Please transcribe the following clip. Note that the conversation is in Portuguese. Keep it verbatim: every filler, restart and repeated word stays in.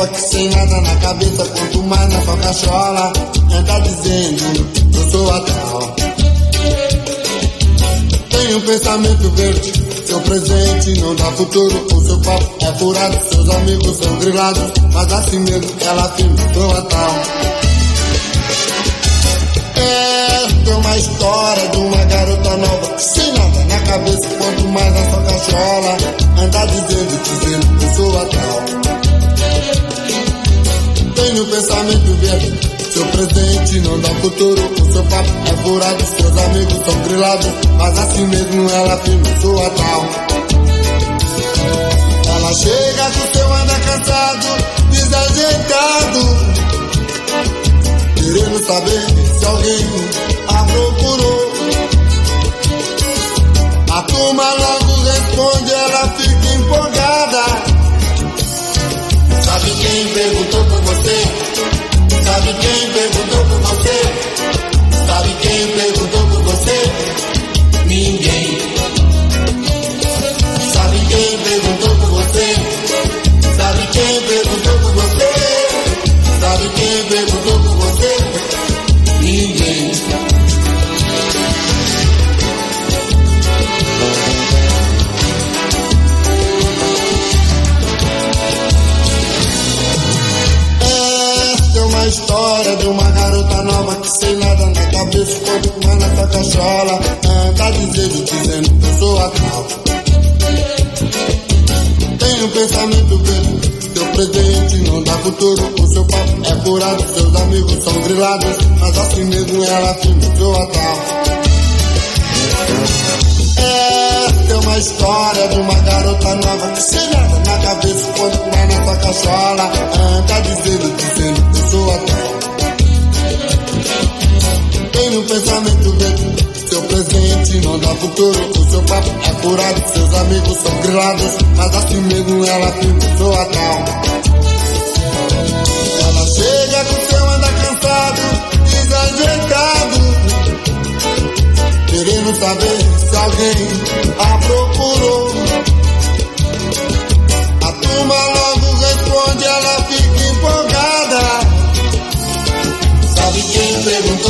que sem nada na cabeça, quanto mais na sua cachola, anda dizendo, eu sou a tal. Tem um pensamento verde, seu presente não dá futuro, o seu papo é furado, seus amigos são grilados, mas assim mesmo ela afirma, sou a tal. Esta é uma história de uma garota nova que sem nada na cabeça, quanto mais na sua cachola, anda dizendo, dizendo, eu sou a tal. Tem um pensamento verde, seu presente não dá futuro, o seu papo é furado, seus amigos são grilados, mas assim mesmo ela afirma, sou a tal. Ela chega com seu anda cansado, desajeitado, querendo saber se alguém a procurou. A turma logo responde, ela fica empolgada. Sabe quem perguntou por você? Sabe quem perguntou por você? Sabe quem perguntou por você? Ninguém. Sabe quem perguntou por você? Sabe quem perguntou por você? Sabe quem perguntou por você? Ninguém. Esta é uma história de uma garota nova que sem nada na cabeça, quanto mais na sua cachola, anda dizendo, dizendo, eu sou a tal. Tem um pensamento verde, seu presente não dá futuro, o seu papo é furado, seus amigos são grilados, mas assim mesmo ela afirma, sou a tal. Esta é uma história de uma garota nova que sem nada na cabeça, quanto mais na sua cachola, anda dizendo, dizendo, eu sou a tal. Tem um pensamento verde, seu presente não dá futuro, o seu papo é furado, seus amigos são grilados, mas assim mesmo ela afirma, sou a tal. Ela chega com seu anda cansado, desajeitado, querendo saber se alguém a procurou. A turma logo responde, ela fica empolgada. Sabe quem perguntou